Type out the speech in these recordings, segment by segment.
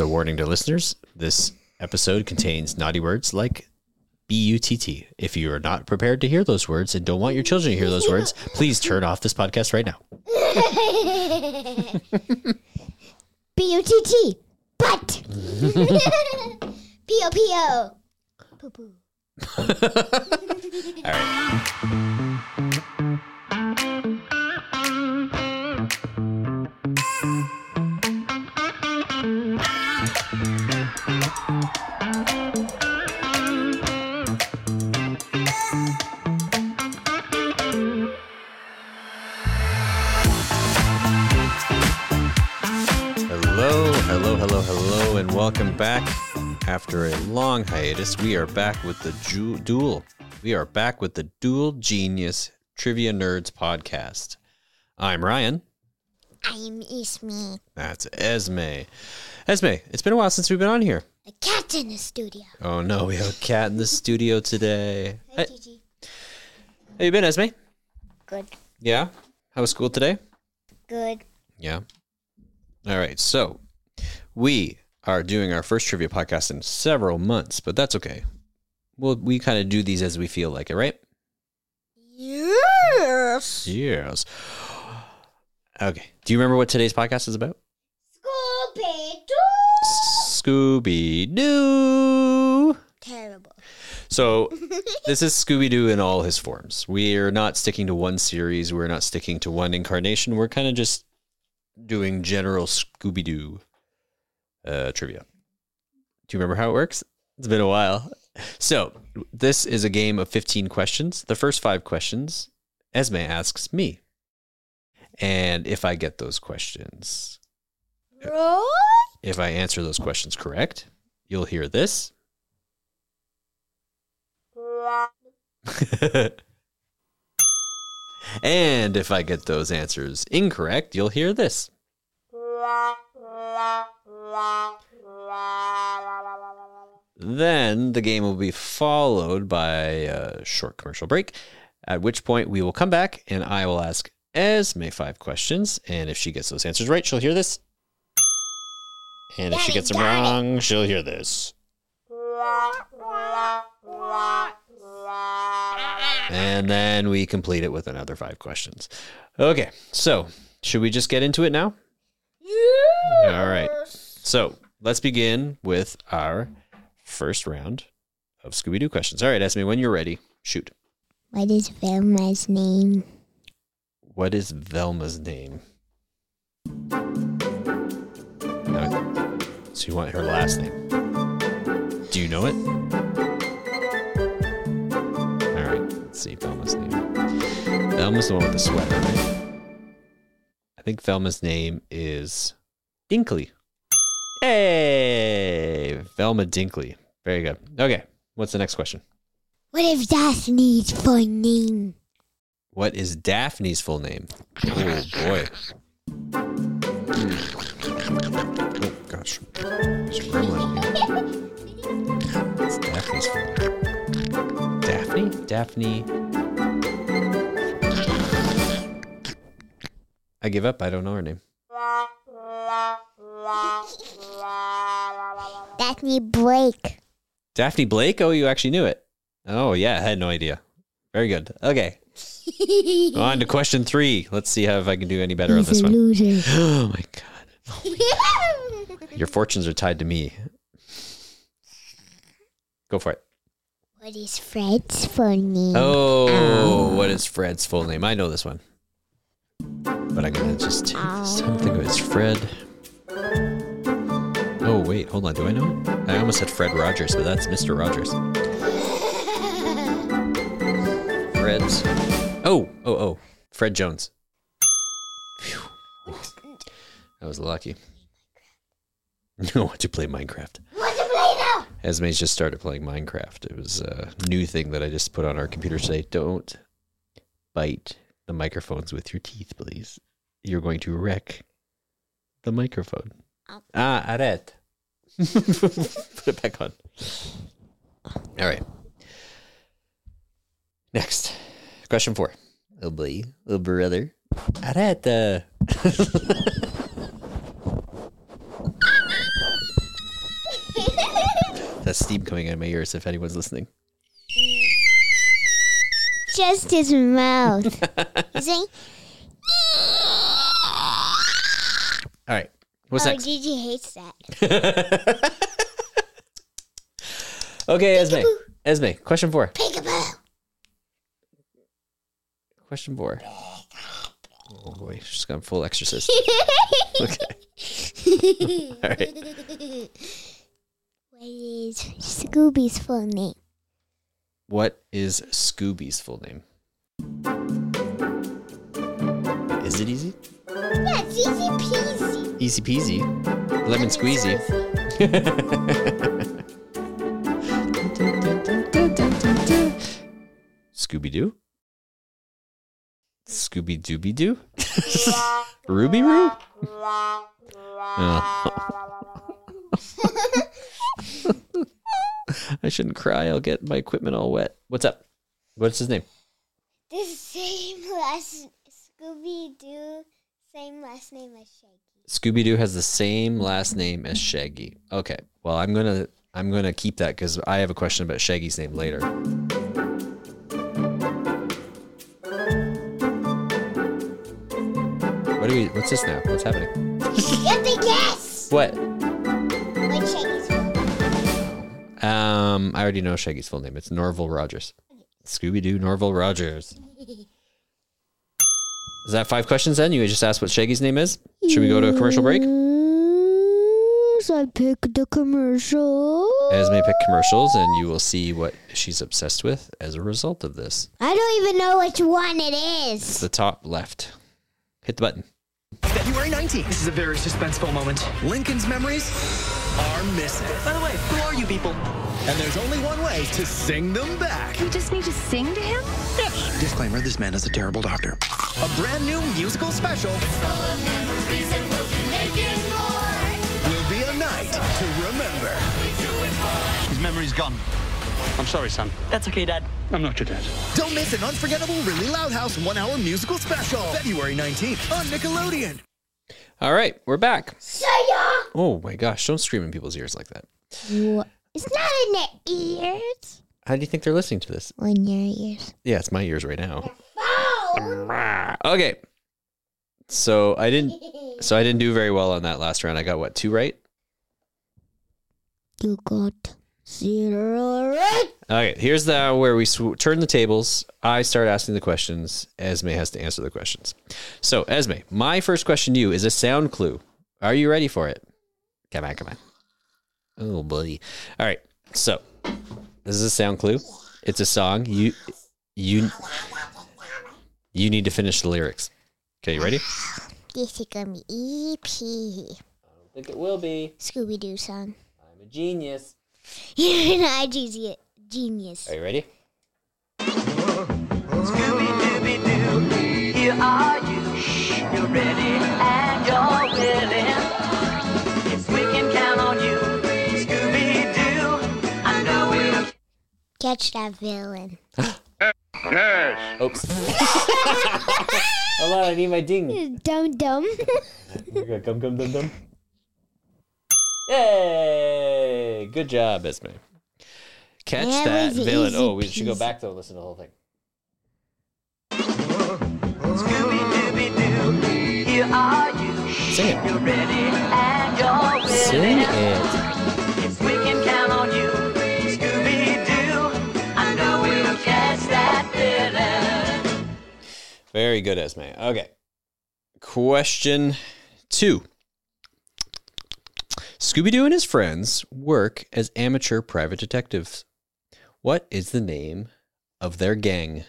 So, warning to listeners, this episode contains naughty words like B-U-T-T. If you are not prepared to hear those words and don't want your children to hear those words, please turn off this podcast right now. B-U-T-T. Butt. P-O-P-O. Poo-poo. All right. Hello, and welcome back. After a long hiatus, we are back with the Dual. We are back with the Dual Genius Trivia Nerds podcast. I'm Ryan. I'm Esme. That's Esme. Esme, it's been a while since we've been on here. A cat in the studio. Oh no, we have a cat in the studio today. Hi, Gigi. How you been, Esme? Good. Yeah? How was school today? Good. Yeah. All right, so we are doing our first trivia podcast in several months, but that's okay. We kind of do these as we feel like it, right? Yes. Yes. Okay. Do you remember what today's podcast is about? Scooby-Doo. Scooby-Doo. Terrible. So this is Scooby-Doo in all his forms. We're not sticking to one series. We're not sticking to one incarnation. We're kind of just doing general Scooby-Doo trivia. Do you remember how it works? It's been a while. So this is a game of 15 questions. The first 5 questions, Esme asks me. And if I get those questions, if I answer those questions correct, you'll hear this. And if I get those answers incorrect, you'll hear this. Then the game will be followed by a short commercial break, at which point we will come back and I will ask Esme 5 questions. And if she gets those answers right, she'll hear this. And if she gets them wrong, she'll hear this. And then we complete it with another 5 questions. Okay, so should we just get into it now? Yes. All right. So let's begin with our first round of Scooby-Doo questions. All right, Esme, when you're ready, shoot. What is Velma's name? What is Velma's name? So you want her last name. Do you know it? All right, let's see Velma's name. Velma's the one with the sweater, right? I think Velma's name is Dinkley. Hey, Velma Dinkley. Very good. Okay, what's the next question? What is Daphne's full name? What is Daphne's full name? Oh, boy. Oh, gosh. There's a gremlin here. What's Daphne's full name? Daphne? Daphne. I give up. I don't know her name. Daphne Blake. Daphne Blake? Oh, you actually knew it. Oh, yeah. I had no idea. Very good. Okay. On to question 3. Let's see if I can do any better on this one. Loser. Oh, my God. Your fortunes are tied to me. Go for it. What is Fred's full name? Oh, what is Fred's full name? I know this one. But I'm going to just take something of it's Fred. Oh, wait, hold on. Do I know it? I almost said Fred Rogers, but that's Mr. Rogers. Fred's. Oh. Fred Jones. Phew. That was lucky. No, want to play Minecraft. What to play now? Esme's just started playing Minecraft. It was a new thing that I just put on our computer today. Don't bite the microphones with your teeth, please. You're going to wreck the microphone. Arrête. Put it back on. All right. Next. Question 4. Oh boy. Oh brother. Arrête. That's steam coming out of my ears if anyone's listening. Just his mouth. He's saying, All right. What's next? Gigi hates that. Okay, Esme. Esme, question 4. Peekaboo. Question 4. Oh boy, she's gone full exorcist. Okay. All right. What is Scooby's full name? What is Scooby's full name? Is it easy? Yeah, it's easy peasy. Easy peasy. Lemon squeezy. Scooby-Doo? Scooby-Dooby-Doo? Ruby-Roo? Oh. I shouldn't cry. I'll get my equipment all wet. What's up? What's his name? The same last Scooby-Doo, same last name as Shaggy. Scooby-Doo has the same last name as Shaggy. Okay. Well, I'm gonna keep that because I have a question about Shaggy's name later. What's this now? What's happening? You have to guess. What? What Shaggy's full name? I already know Shaggy's full name. It's Norval Rogers. Scooby-Doo, Norval Rogers. Is that 5 questions then? You just asked what Shaggy's name is? Should we go to a commercial break? Yes, I picked the commercial. Esme picked commercials, and you will see what she's obsessed with as a result of this. I don't even know which one it It's is. the top left. Hit the button. February 19th. This is a very suspenseful moment. Lincoln's memories are missing. By the way, who are you people? And there's only one way to sing them back. We just need to sing to him? Yes. Disclaimer, this man is a terrible doctor. A brand new musical special will be a night to remember. His memory's gone. I'm sorry, son. That's okay, Dad. I'm not your dad. Don't miss an unforgettable Really Loud House 1-hour musical special. February 19th on Nickelodeon. All right, we're back. So yeah. Oh my gosh, don't scream in people's ears like that. What? It's not in their ears. How do you think they're listening to this? On your ears. Yeah, it's my ears right now. Oh. Okay. So I didn't do very well on that last round. I got what, 2 right? You got 0 right. Okay, here's where we turn the tables. I start asking the questions. Esme has to answer the questions. So, Esme, my first question to you is a sound clue. Are you ready for it? Come on. Oh, buddy. All right, so this is a sound clue. It's a song. You need to finish the lyrics. Okay, you ready? This is gonna be easy. I don't think it will be. Scooby-Doo song. I'm a genius. You're not genius. Are you ready? Scooby-Dooby-Doo, here are you. You're ready and you're willing. Yes, we can count on you. Scooby-Doo, I know we'll Catch that villain. Oops. Hold on, I need my ding. Dum. Gum. Yay! Good job, Esme. Catch That that was villain. easy Oh, we should go peasy. back to listen to the whole thing. Scooby-Dooby-Doo, here are you. Sing it. You're ready and you're willing. Sing it. Yes, we can count on you. Scooby-Doo, I know we'll catch that villain. Very good, Esme. Okay. Question 2. Scooby-Doo and his friends work as amateur private detectives. What is the name of their gang?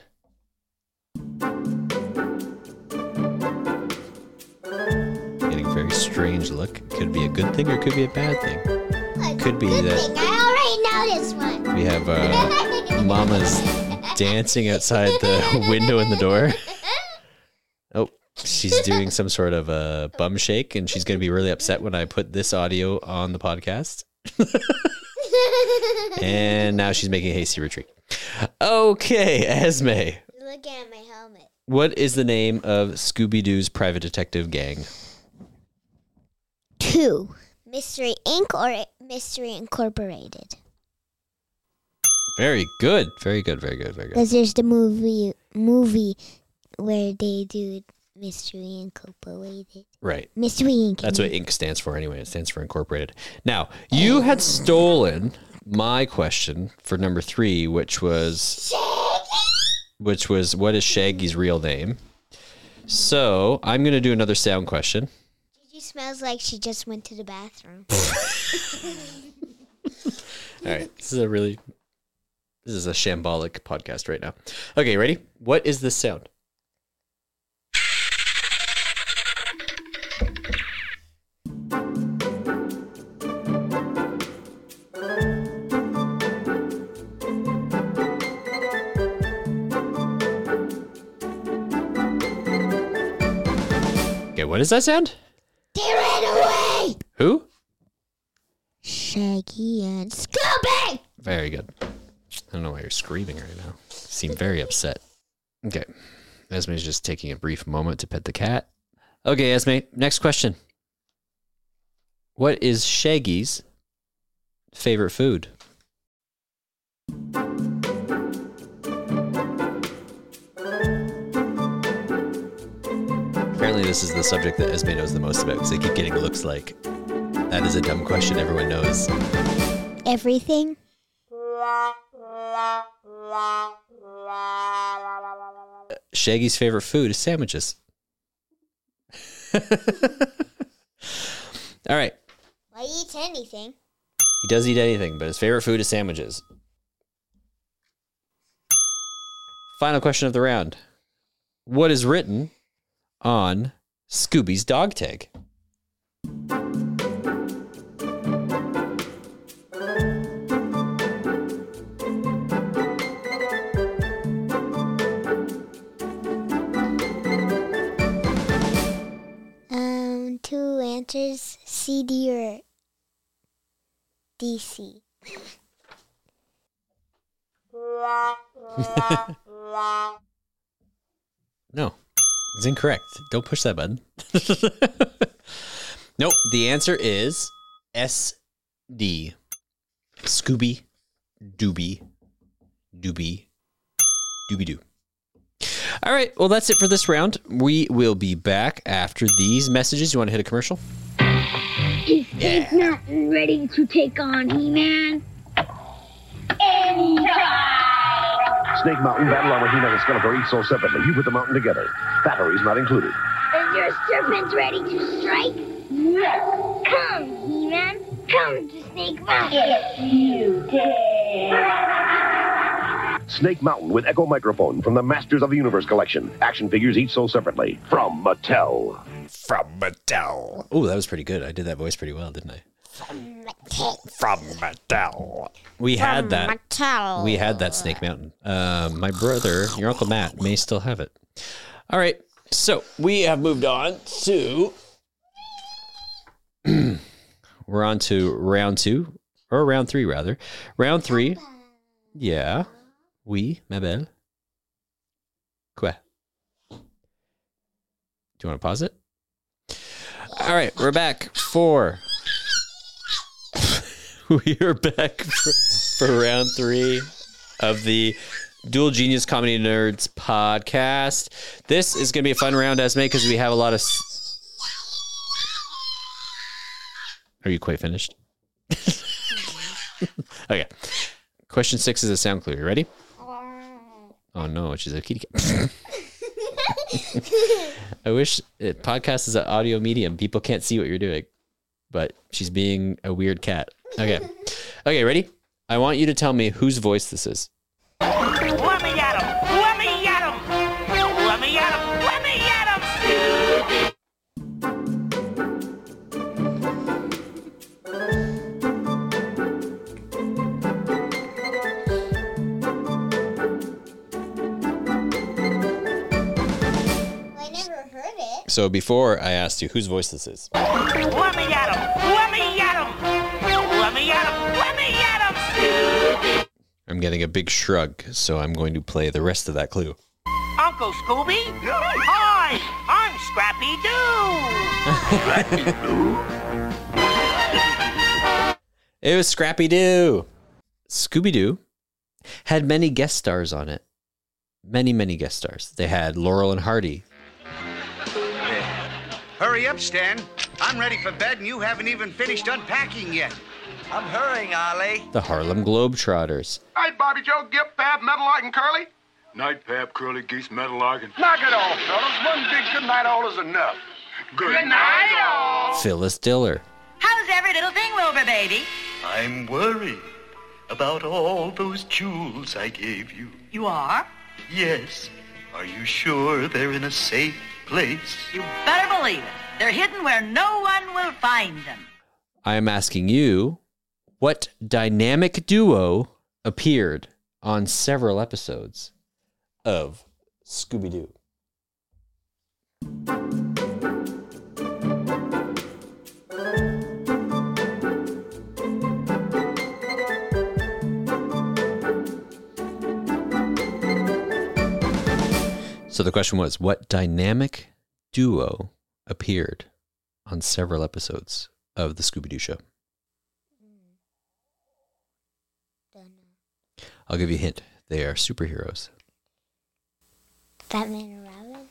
Getting a very strange look. Could be a good thing or could be a bad thing. Could be Good that thing. I already know this one. we have Mama's dancing outside the window in the door. Oh, she's doing some sort of a bum shake, and she's going to be really upset when I put this audio on the podcast. And now she's making a hasty retreat. Okay, Esme. Look at my helmet. What is the name of Scooby-Doo's private detective gang? 2. Mystery Inc. or Mystery Incorporated? Very good. Very good. Very good. Very good. Because there's the movie where they do Mystery Incorporated. Right. Mystery Inc. That's what INC stands for anyway. It stands for Incorporated. Now, you had stolen my question for number 3, which was what is Shaggy's real name? So I'm going to do another sound question. Gigi smells like she just went to the bathroom. All right. This is a shambolic podcast right now. Okay, ready? What is this sound? Okay, what is that sound? They ran away! Who? Shaggy and Scooby! Very good. I don't know why you're screaming right now. You seem very upset. Okay. Esme's just taking a brief moment to pet the cat. Okay, Esme, next question. What is Shaggy's favorite food? Apparently this is the subject that Esme knows the most about because they keep getting looks like. That is a dumb question everyone knows. Everything? Shaggy's favorite food is sandwiches. All right. Well, he eats anything. He does eat anything, but his favorite food is sandwiches. Final question of the round. What is written on Scooby's dog tag? Two answers, CD or DC. No, it's incorrect. Don't push that button. Nope, the answer is SD. Scooby Dooby Dooby Dooby Doo. All right, well, that's it for this round. We will be back after these messages. You want to hit a commercial? Is Snake Mountain ready to take on He-Man? Anytime! Snake Mountain, Battle Armor, He-Man, and Skeletor each sold separately. You put the mountain together. Batteries not included. Is your serpent ready to strike? Yes! Come, He-Man! Come to Snake Mountain! If you dare! Snake Mountain with Echo Microphone from the Masters of the Universe collection. Action figures each sold separately. From Mattel. From Mattel. Oh, that was pretty good. I did that voice pretty well, didn't I? From Mattel. We had that. Mattel. We had that Snake Mountain. My brother, your Uncle Matt, may still have it. All right. So we have moved on to... We're on to round 2. Or round 3, rather. Round 3. Yeah. Oui, ma belle. Quoi? Do you want to pause it? All right, we're back for... We are back for round 3 of the Dual Genius Comedy Nerds podcast. This is going to be a fun round, Esme, because we have a lot of... Are you quite finished? Okay. Question 6 is a sound clue. You ready? Oh no, she's a kitty cat. I wish podcast is an audio medium. People can't see what you're doing, but she's being a weird cat. Okay. Okay, ready? I want you to tell me whose voice this is. Let me at him! Let me at him! Let me at him! Let me at him! I never heard it. So before I asked you whose voice this is. Let me at him! Let me at him! Let me at him! Let me at him! I'm getting a big shrug, so I'm going to play the rest of that clue. Uncle Scooby? Hi! I'm Scrappy Doo! It was Scrappy Doo. Scooby Doo had many guest stars on it. Many, many guest stars. They had Laurel and Hardy. Hurry up, Stan. I'm ready for bed and you haven't even finished unpacking yet. I'm hurrying, Ollie. The Harlem Globetrotters. Hey, Bobby Joe, Gip, Fab, Meadowlark, and Curly. Night, Fab, Curly, Geese, Meadowlark, and... Knock it off, fellas. One big good night all is enough. Good night, all. Phyllis Diller. How's every little thing, Wilbur, baby? I'm worried about all those jewels I gave you. You are? Yes. Are you sure they're in a safe place? You better believe it. They're hidden where no one will find them. I am asking you, what dynamic duo appeared on several episodes of Scooby-Doo? So the question was, what dynamic duo appeared on several episodes of the Scooby-Doo show? I'll give you a hint. They are superheroes. Batman and Robin?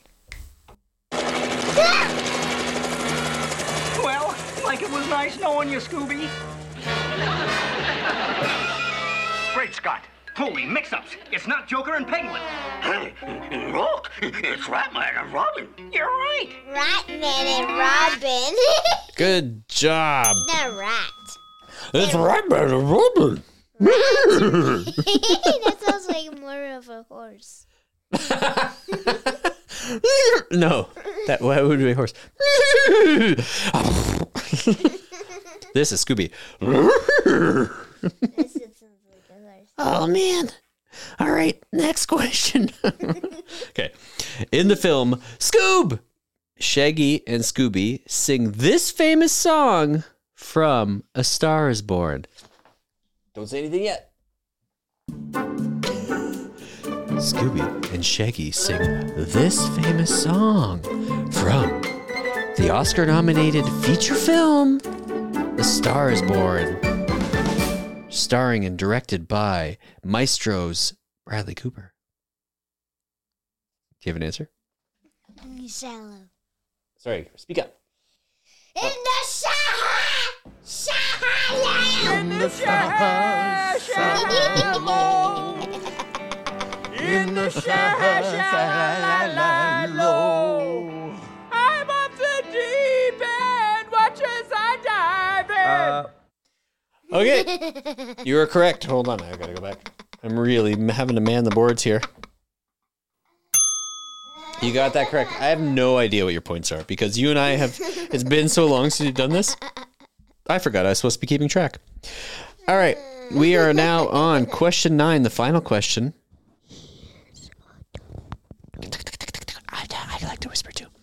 Well, like it was nice knowing you, Scooby. Great Scott. Holy mix-ups. It's not Joker and Penguin. Hey, look, it's Ratman and Robin. You're right. Ratman and Robin. Good job. Not rat. It's Ratman and Robin. That sounds like more of a horse. No, why would it be a horse? This is Scooby. Oh, man. All right, next question. Okay. In the film, Scoob! Shaggy and Scooby sing this famous song from A Star is Born. Don't say anything yet. Scooby and Shaggy sing this famous song from the Oscar-nominated feature film, A Star is Born, starring and directed by Maestro's Bradley Cooper. Do you have an answer? Shallow. Sorry, speak up. In the Sahara! Sahara! In the Sahara! In the Sahara! I'm up the deep end, watch as I dive in. Okay, you are correct. Hold on, I gotta go back. I'm really having to man the boards here. You got that correct. I have no idea what your points are because you and I have, it's been so long since you've done this. I forgot I was supposed to be keeping track. All right, we are now on question 9, the final question. I like to whisper too.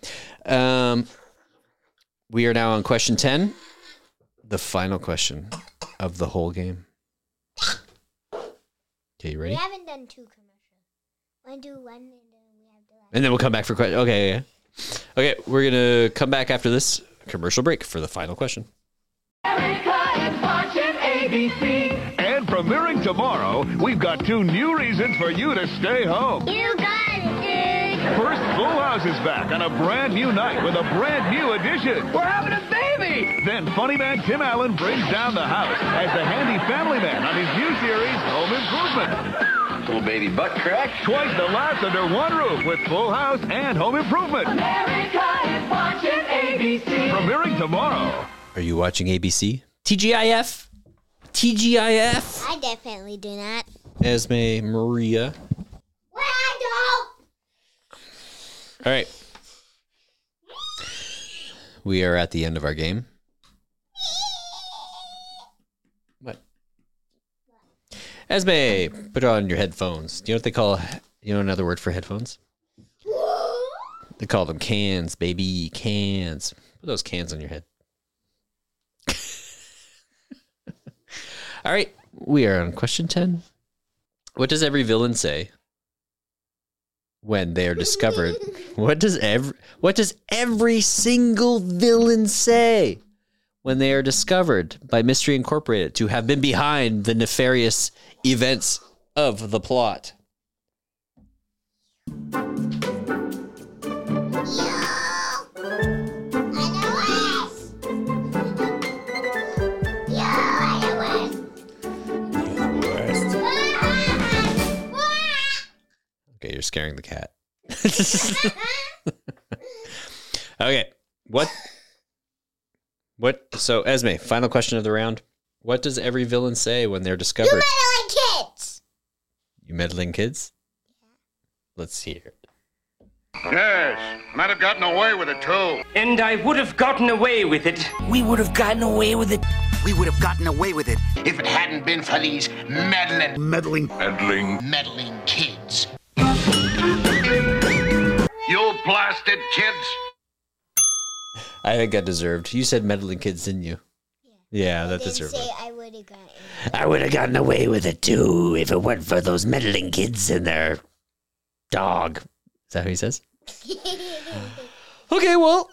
We are now on question 10, the final question of the whole game. Okay, you ready? We haven't done 2 commercials. Want to do one and then we have to... And then we'll come back for question. Okay, yeah. Okay, we're going to come back after this commercial break for the final question. America is watching ABC. And premiering tomorrow, we've got 2 new reasons for you to stay home. You got it, dude. First, Full House is back on a brand new night with a brand new edition. We're having a baby. Then funny man Tim Allen brings down the house as the handy family man on his new series, Home Improvement. Little baby butt crack. Twice the laughs under one roof with Full House and Home Improvement. America is watching ABC. Premiering tomorrow. Are you watching ABC? TGIF? TGIF? I definitely do not. Esme, Maria. Well, I don't. All right. We are at the end of our game. What? Esme, put on your headphones. Do you know what they call, another word for headphones? They call them cans, baby, cans. Put those cans on your head. All right, we are on question 10. What does every villain say when they are discovered? What does every single villain say when they are discovered by Mystery Incorporated to have been behind the nefarious events of the plot. Okay, you're scaring the cat. Okay, what? So, Esme, final question of the round. What does every villain say when they're discovered? You meddling kids! You meddling kids? Let's hear it. Yes, might have gotten away with it too. And I would have gotten away with it. We would have gotten away with it. We would have gotten away with it if it hadn't been for these meddling kids. You blasted kids. I think that deserved. You said meddling kids, didn't you? Yeah, that deserved it. I would have gotten. I would have gotten away with it too if it weren't for those meddling kids and their dog. Is that what he says? Okay, well,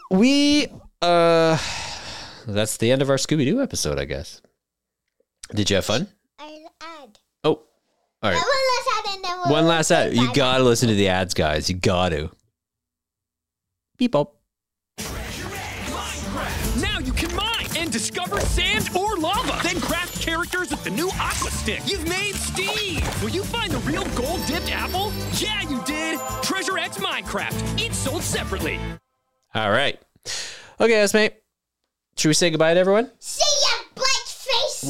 that's the end of our Scooby-Doo episode, I guess. Did you have fun? I'll add. Oh, all right. One last ad and then One last ad. You got to listen to the ads, guys. You got to. Beep up. Now you can mine and discover sand or lava. Then craft characters with the new Aqua Stick. You've made Steve. Will you find the real gold-dipped apple? Yeah, you did. Treasure X Minecraft. Each sold separately. All right. Okay, Esme. Should we say goodbye to everyone? See ya, butt faces.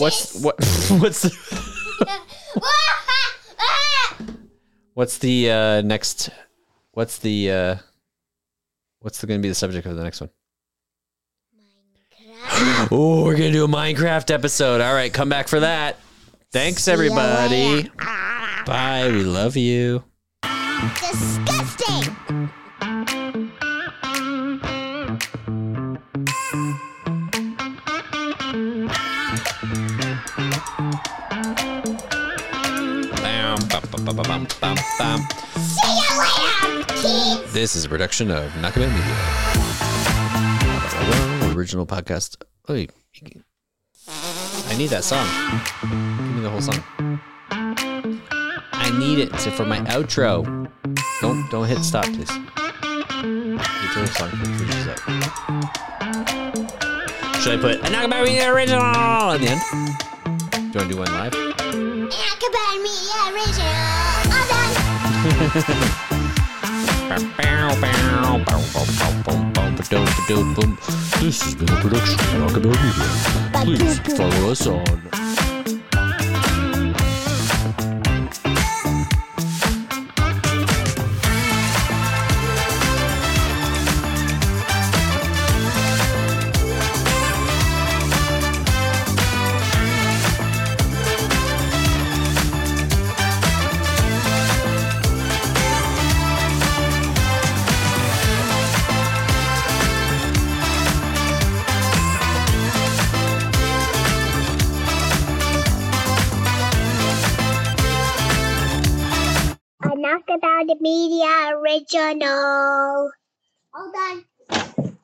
What's the next? What's going to be the subject of the next one? Minecraft. Oh, we're going to do a Minecraft episode. All right, come back for that. Thanks, everybody. Bye. We love you. Disgusting. See you later, kids. This is a production of Knockabout Media. Original podcast. Wait, I need that song. Give me the whole song. I need it for my outro. Don't hit stop, please. Get the whole song finishes up. Should I put a Knockabout Media original at the end? Do you want to do one live? Knockabout Media original. All done. This has been a production of Knockabout Media. Please follow us on Knockabout Media original. All done.